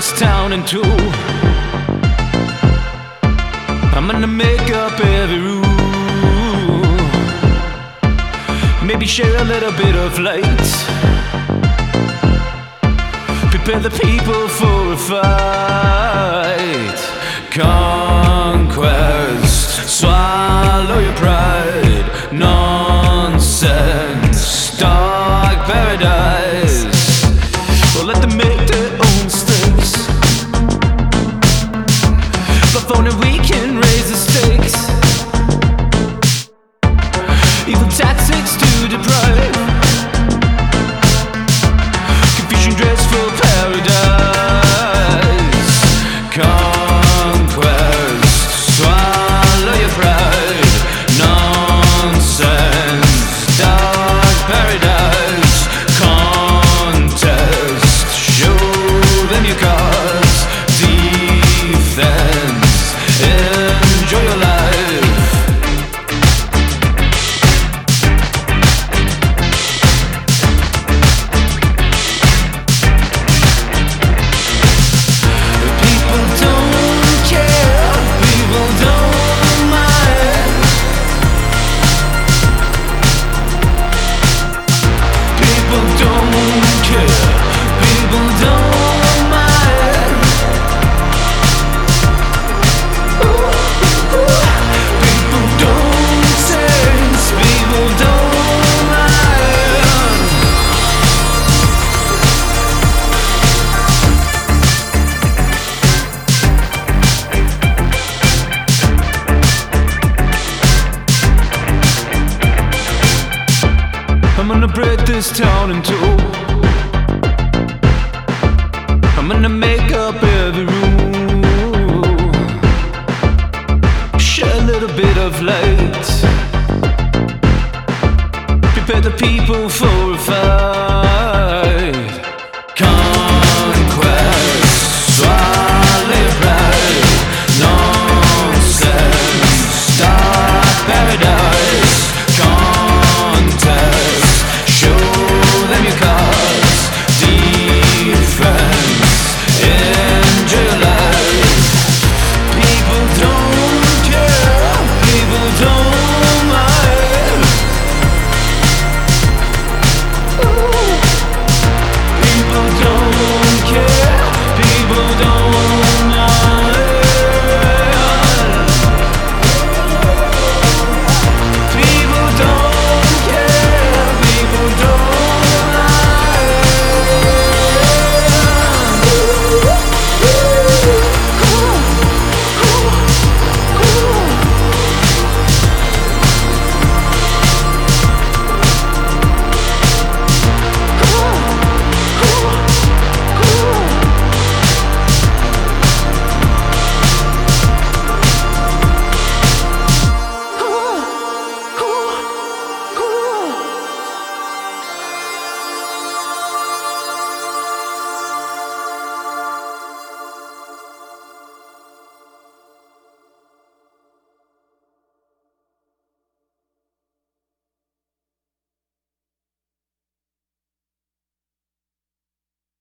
this town in two. I'm gonna make up every rule. Maybe share a little bit of light. Prepare the people for a fight. Conquest, swallow your pride. Nonsense, dark paradise. Well, let them make their own mistakes, but for now we can raise the stakes. Evil tactics to deprive, confusion dress for paradise. Conquest, swallow your pride. Nonsense, dark paradise. Contest, show them your cards. Defense, enjoy your life. People don't care, people don't mind. People don't care, people don't mind. People don't sense, people don't mind. I'm gonna break this town in two. I'm gonna make up every rule. Share a little bit of light. Prepare the people for a fight.